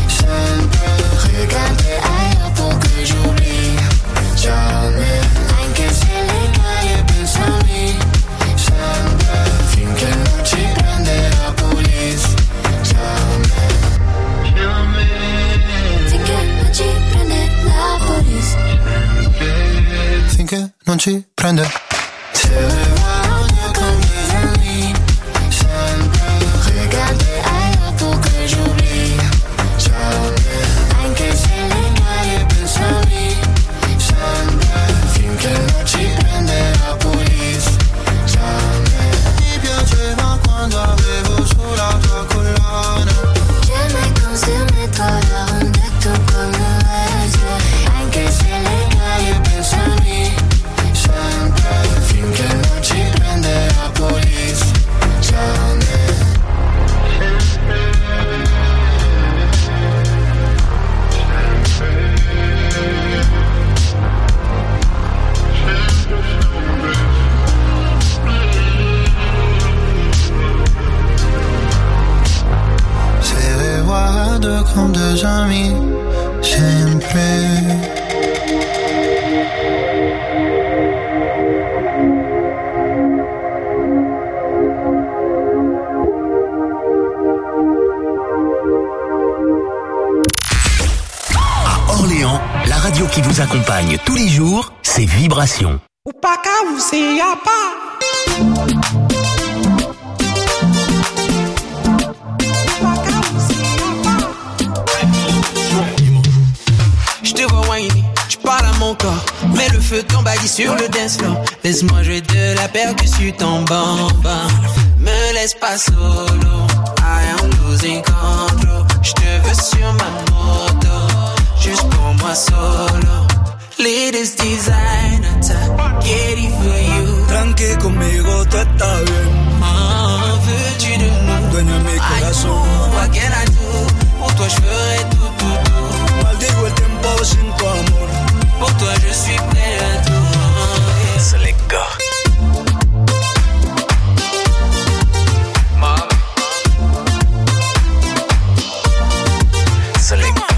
Speaker 8: Sempre regarder ailleurs pour que j'oublie. Jamais. Anche se le cade penso a me. Sempre. Finché non ci prende la police. Jamais. Finché non ci prende la police.
Speaker 18: non ci prende.
Speaker 8: Se revois comme des amis, sempre regarder ailleurs pour que j'oublie. Jamais anche se le mie pensioni, sempre finché non ci prende la police. Jamais
Speaker 18: Mi piaceva quando avevo sulla tua collana.
Speaker 8: J'aimais quand sur mes toiles on detto come reste, anche se le mie pensioni, sempre finché non ci prende la police. Jamais.
Speaker 18: Se revois comme deux amis, sempre.
Speaker 2: À Orléans, la radio qui vous accompagne tous les jours, c'est Vibration.
Speaker 3: Ou pas qu'à vous, c'est y'a pas. Je te vois whiny, tu parles à mon corps. Mets le feu t'embadis sur le dance floor. Laisse-moi jouer de la percussion en bamba. Me laisse pas solo, I am losing control. Je te veux sur ma moto, juste pour moi solo. Latest designer, get it for you.
Speaker 19: Tranqui conmigo, tú estás bien.
Speaker 3: Ah, veux-tu de nous?
Speaker 19: Dueña de mi corazón.
Speaker 3: What can I do? Pour toi je ferai tout, tout, tout.
Speaker 19: Maldigo el tiempo sin tu amor.
Speaker 3: Pour toi je suis prêt à tout.
Speaker 2: C'est les gars. C'est les gars.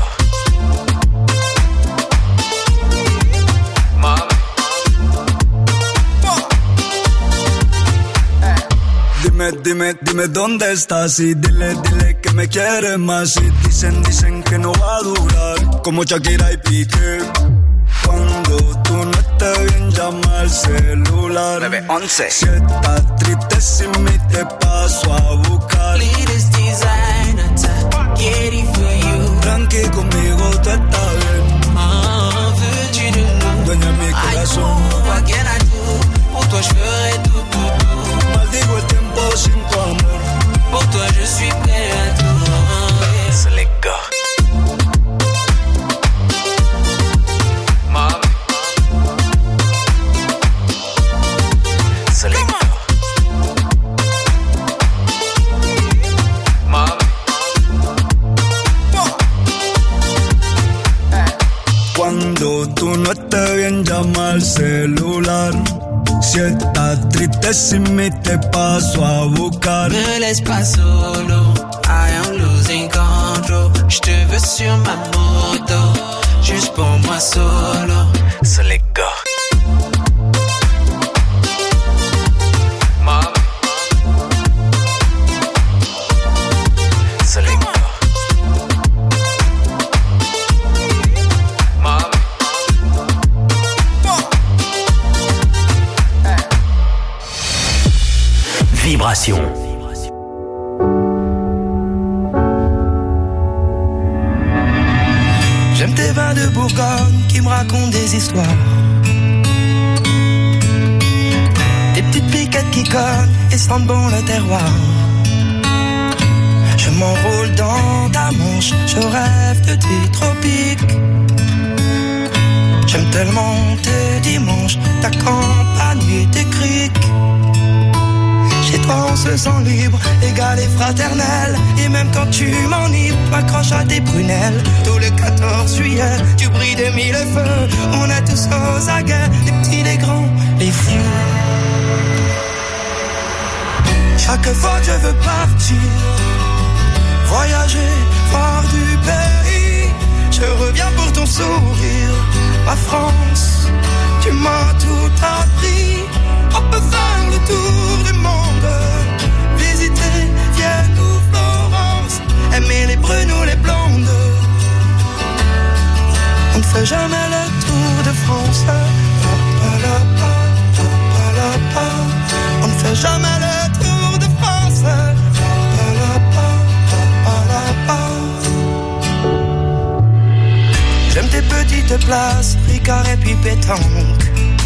Speaker 19: Dime, dime, dime dónde estás y dile, dile que me quieres más. Y dicen, dicen que no va a durar, como Shakira y Piqué. Cuando tú no estés bien, llama al celular. nueve once. Si estás triste sin mí, te paso a buscar.
Speaker 3: Latest designer, get it for you.
Speaker 19: Tranqui conmigo, tú estás bien.
Speaker 3: Ah, veux-tu de nous?
Speaker 19: Dueña de mi corazón.
Speaker 3: What can I do? Pour toi je ferai tout, tout, tout.
Speaker 19: Maldigo el tiempo sin tu amor.
Speaker 3: Pour toi je suis prêt à tout.
Speaker 2: C'est les gars. C'est les gars.
Speaker 19: Cuando tú no estés bien, llama al celular. Si estás triste sin mí, te paso a buscar.
Speaker 3: Me laisse pas solo, I am losing control. Je te veux sur ma moto, juste pour moi solo.
Speaker 2: C'est les gars. C'est les gars. Vibration.
Speaker 12: J'aime tes vins de Bourgogne qui me racontent des histoires. Des petites piquettes qui cognent et sentent bon le terroir. Je m'enroule dans ta manche, je rêve de tes tropiques. J'aime tellement tes dimanches, ta campagne et tes criques. Chez toi on se sent libre, égal et fraternel. Et même quand tu m'enivres, m'accroche à tes prunelles. Tous les quatorze juillet, tu brilles de mille feux. On est tous aux aguets, les petits, les grands, les vieux. Chaque fois que je veux partir, voyager, voir du pays, je reviens pour ton sourire. Ma France, tu m'as tout appris. On peut faire le tour du monde, visiter Vienne ou Florence, aimer les brunes ou les blondes. On ne fait jamais le tour de France. Pa, pa, la, pa.
Speaker 3: place, Ricard et puis pétanque.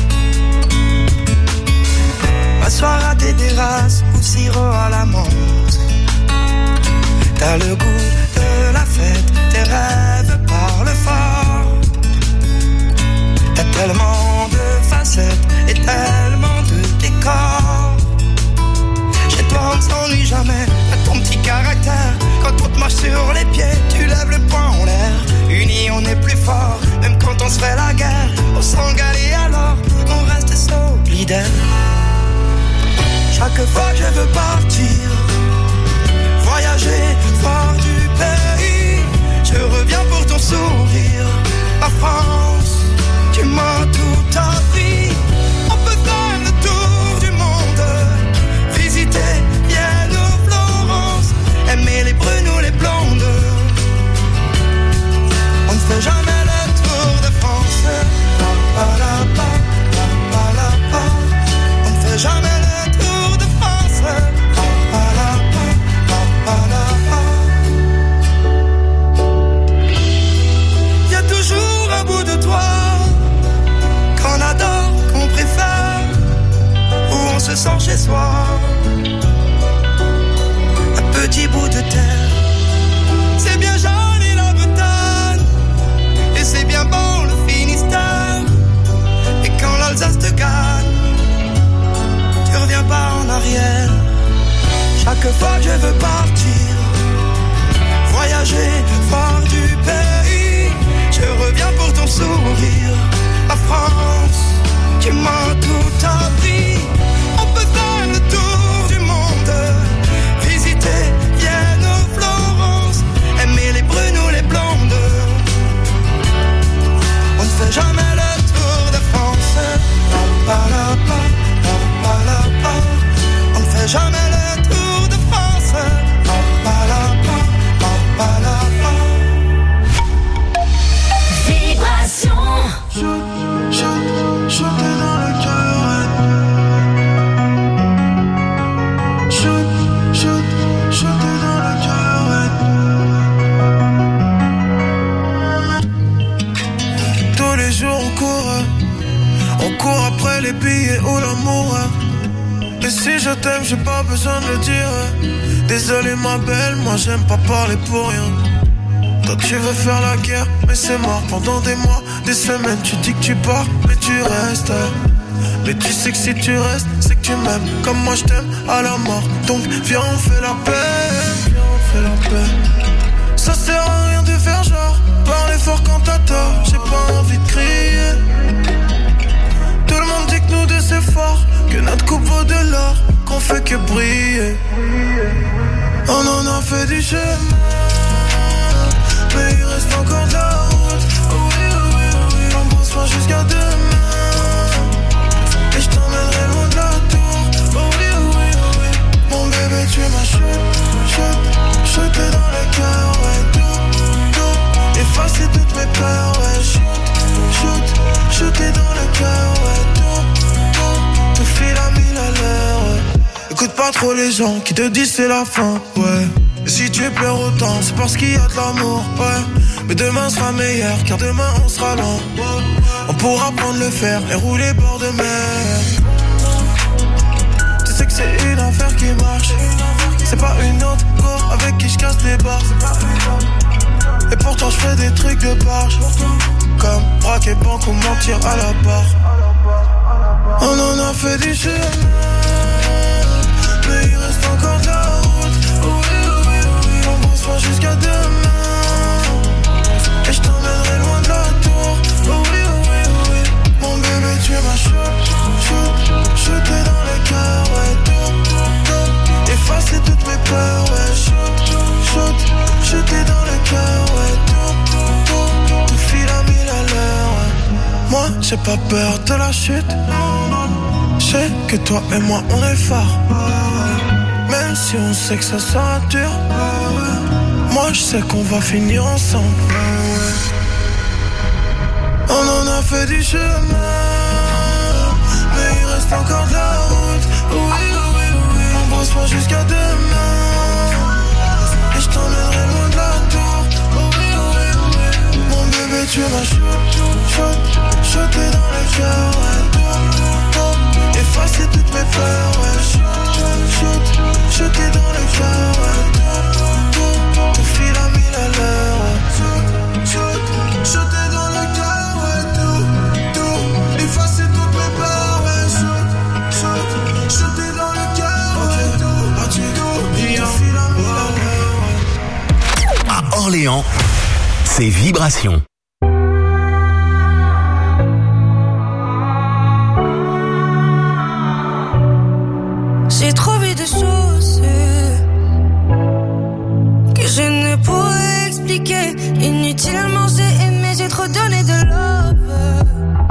Speaker 3: M'asseoir à des terrasses ou sirop à la menthe. T'as le goût de la fête, tes rêves parlent fort. T'as tellement de facettes et tellement de décors. Chez toi on ne s'ennuie jamais, t'as ton petit caractère. Quand on te marche sur les pieds, tu lèves le poing en l'air. Unis on est plus fort, même quand on se fait la guerre. On s'engale et alors, on reste solidaire. Chaque fois que je veux partir, voyager fort du pays, je reviens pour ton sourire. Ma France, tu m'as tout appris. On peut faire le tour du monde, visiter Vienne ou Florence, aimer les brunes ou les blondes. On ne fait jamais le tour de France. Pa, pa, la, pa, pa, pa, la, pa. On ne fait jamais le tour de France. Pa, pa, la, pa, pa, pa, la, pa. Y a toujours un bout de toi qu'on adore, qu'on préfère, où on se sent chez soi. Un petit bout de terre. C'est bien joli la Bretagne, et c'est bien bon le Finistère. Et quand l'Alsace te gagne, tu reviens pas en arrière. Chaque fois que je veux partir, voyager fort du pays, je reviens pour ton sourire. La France, tu m'as tout appris. On peut faire le tour du monde, visiter Vienne ou Florence, aimer les brunes ou les blondes. On ne fait jamais le tour de France. Pa, pa, la, pa, pa, pa, la, pa. On ne fait jamais le tour de France. Pa, pa, la, pa, pa, pa, la, pa.
Speaker 8: Vibration.
Speaker 18: Shoot, shoot, shoot dans le cœur. Shoot, shoot, shoot dans le cœur. Tous les jours on court, on court après les billets ou l'amour. Et si je t'aime, j'ai pas besoin de le dire. Désolé ma belle, moi j'aime pas parler pour rien. Toi tu veux faire la guerre, mais c'est mort. Pendant des mois, des semaines, tu dis que tu pars, mais tu restes. Mais tu sais que si tu restes, c'est que tu m'aimes comme moi je t'aime à la mort. Donc viens on fait la paix, viens on fait la paix. Ça sert à rien de faire genre, parler fort quand t'as tort. J'ai pas envie de crier. Tout le monde dit que nous deux c'est fort, que notre coupe vaut de l'or, qu'on fait que briller. On en a fait du chemin, mais il reste encore de la route. Oh oui, oh oui, oh oui, embrasse-moi jusqu'à demain, et je t'emmènerai loin de la tour. Oh oui, oh oui, oh oui, mon bébé tu es ma chute, chute, chute dans le cœur, ouais, tout, tout, effacer toutes mes peurs, ouais, shoot, shoot, shooter dans le cœur, ouais, tout, tout, tout file à mille à l'heure, ouais. Écoute pas trop les gens qui te disent c'est la fin, ouais. Et si tu pleures autant, c'est parce qu'il y a de l'amour, ouais. Mais demain sera meilleur, car demain on sera loin. On pourra prendre le fer et rouler bord de mer. Tu sais que c'est une affaire qui marche. C'est pas une autre go avec qui je casse les barres. Et pourtant je fais des trucs de barge, comme braquer banque ou mentir à la barre. On en a fait du chemin, mais il reste encore de la route. Oh oui, oh oui, oh oui, embrasse-moi jusqu'à demain, et je t'emmènerai loin de la tour. Oh oui, oh oui, oh oui, mon bébé tu es ma shoot, shoot, shooter dans le cœur, ouais, tout, tout, effacer toutes mes peurs, ouais, shoot, shoot, shooter dans le cœur, ouais, tout, tout, tout file à mille à l'heure, ouais. Moi j'ai pas peur de la chute, je sais que toi et moi on est forts, même si on sait que ça sera dur. Moi je sais qu'on va finir ensemble. On en a fait du chemin, mais il reste encore de la route. Oui, oui, oui, oui, embrasse-moi jusqu'à demain, et je t'emmènerai loin de la tour. Oh oui, oh oui, oh oui, mon bébé tu es ma chute, chute,
Speaker 2: Orléans, c'est Vibration.
Speaker 1: J'ai trouvé des choses que je ne pourrais expliquer. Inutilement j'ai aimé, j'ai trop donné de love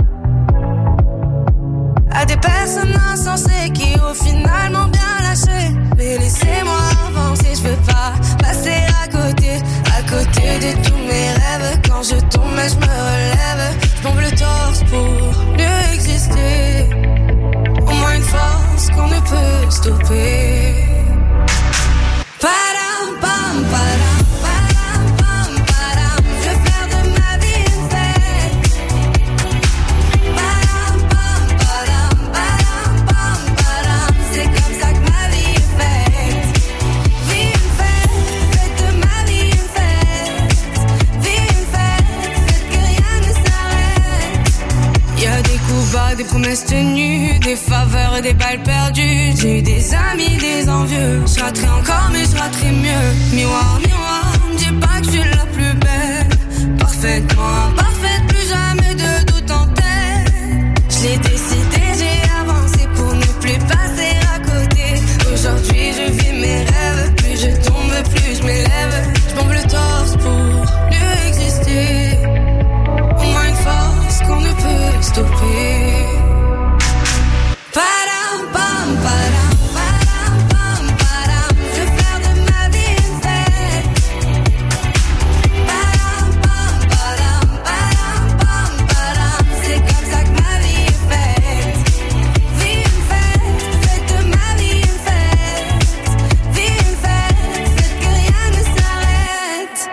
Speaker 1: à des personnes insensées qui au final m'ont bien lâché. Mais laissez-moi avancer, je veux pas passer à côté, à côté de tous mes rêves. Quand je tombe, je me relève, je tombe le torse pour mieux exister. Au moins une force qu'on ne peut stopper. Padam, pam, padam, padam, pam, padam. Je veux faire de ma vie une fête. Padam, pam, padam, padam, pam, padam. C'est comme ça que ma vie est faite. Vie une fête, faites de ma vie une fête. Vie une fête, faites que rien ne s'arrête. Y'a des coups bas, des promesses tenues, des faveurs et des balles perdues. J'ai eu des amis, des envieux. Je raterai encore mais je raterai mieux. Miroir, miroir, me dis pas que je suis la plus belle. Parfaitement imparfaite, plus jamais de doute en tête. Je l'ai décidé, j'ai avancé pour ne plus passer à côté. Aujourd'hui je vis mes rêves. Plus je tombe, plus je m'élève. Je bombe le torse pour mieux exister. Au moins une force qu'on ne peut stopper. Padam, pam, padam, padam, pam, padam. Je veux faire de ma vie une fête. Padam, pam, padam, padam, pam, padam. C'est comme ça que ma vie est faite. Vie une fête, faites de ma vie une fête. Vie une fête, faites que rien ne s'arrête.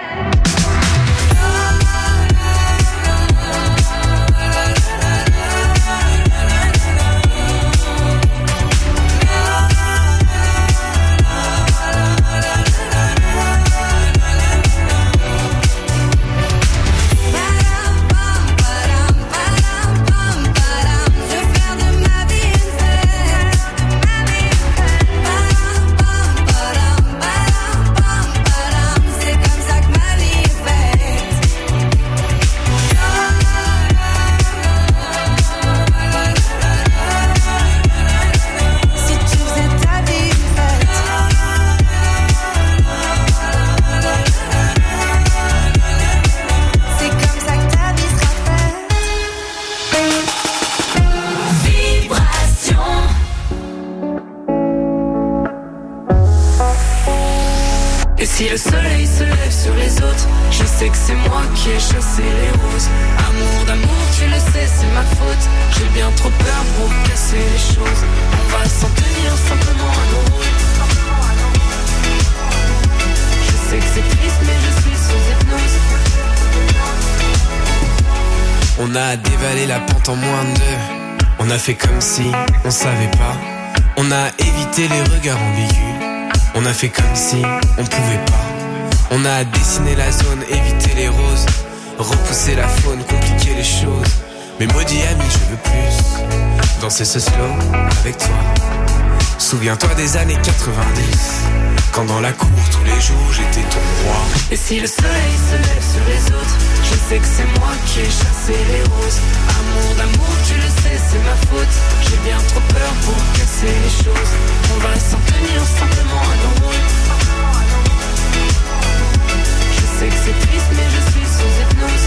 Speaker 3: Et si le soleil se lève sur les autres, je sais que c'est moi qui ai chassé les roses. Amour d'amour, tu le sais, c'est ma faute. J'ai bien trop peur pour casser les choses. On va s'en tenir simplement à nos rôles. Je sais que c'est triste, mais je suis sous hypnose.
Speaker 20: On a dévalé la pente en moins de deux. On a fait comme si on savait pas. On a évité les regards ambigus. On a fait comme si on pouvait pas. On a dessiné la zone, évité les roses. Repousser la faune, compliquer les choses. Mais maudit ami, je veux plus danser ce slow avec toi. Souviens-toi des années quatre-vingt-dix, quand dans la cour tous les jours j'étais ton roi.
Speaker 3: Et si le soleil se lève sur les autres, je sais que c'est moi qui ai chassé les roses. Amour d'amour, tu le sais, c'est ma faute. J'ai bien trop peur pour casser les choses. On va s'en tenir simplement à nos rôles. Je sais que c'est triste, mais je suis sous hypnose.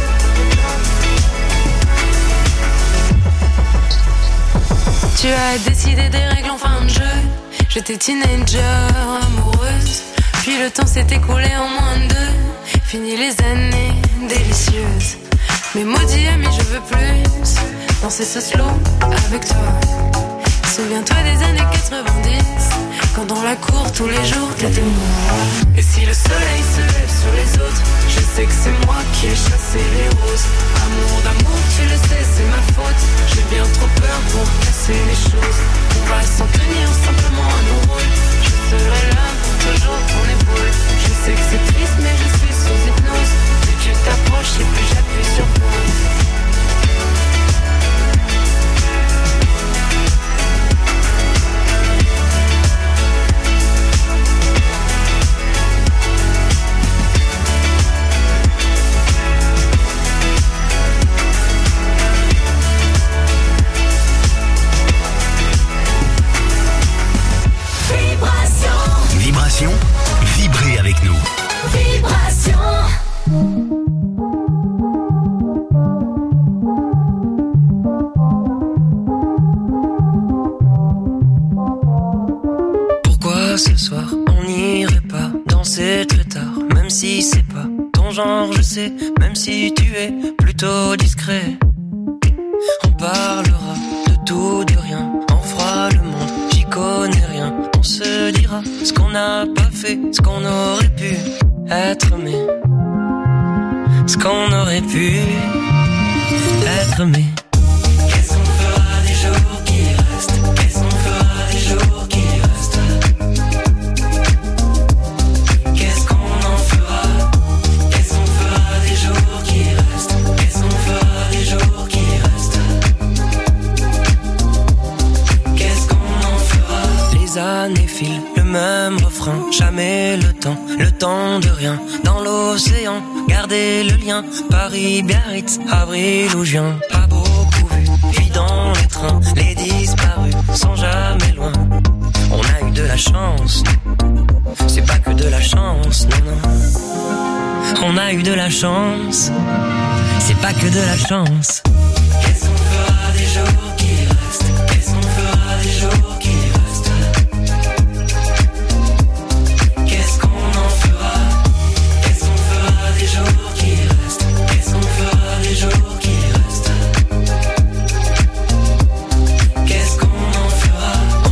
Speaker 8: Tu as décidé des règles en fin de jeu. J'étais teenager, amoureuse. Puis le temps s'est écoulé en moins de deux. Fini les années délicieuses. Mais maudit ami, je veux plus danser ce slow avec toi. Souviens-toi des années quatre-vingt-dix, quand dans la cour tous les jours t'étais moi.
Speaker 3: Et si le soleil se lève sur les autres, je sais que c'est moi qui ai chassé les roses. Amour d'amour, tu le sais, c'est ma faute. J'ai bien trop peur pour casser les choses. On va s'en tenir simplement à nos rôles. Je serai là pour toujours ton épaule. Je sais que c'est triste, mais je suis sous hypnose. Plus tu t'approches et plus j'appuie sur pause.
Speaker 21: Pourquoi ce soir on n'irait pas danser très tard, même si c'est pas ton genre, je sais, même si tu es plutôt discret. On parlera de tout, de rien, on fera le monde, j'y connais rien. On se dira ce qu'on n'a pas fait, ce qu'on aurait pu être, mais ce qu'on aurait pu être, mais qu'est-ce qu'on fera des jours qui restent? Qu'est-ce qu'on fera des jours qui restent? Qu'est-ce qu'on en fera? Qu'est-ce qu'on fera des jours qui restent? Qu'est-ce qu'on fera des jours qui restent? Qu'est-ce qu'on en fera? Les années filent, le même refrain, jamais le temps, le temps de rien. Dans l'océan, gardez le lien, Paris, Biarritz, avril ou juin. Pas beaucoup vu, vie dans les trains, les disparus sont jamais loin. On a eu de la chance, c'est pas que de la chance, non, non. On a eu de la chance, c'est pas que de la chance. Qu'est-ce qu'on fera des jours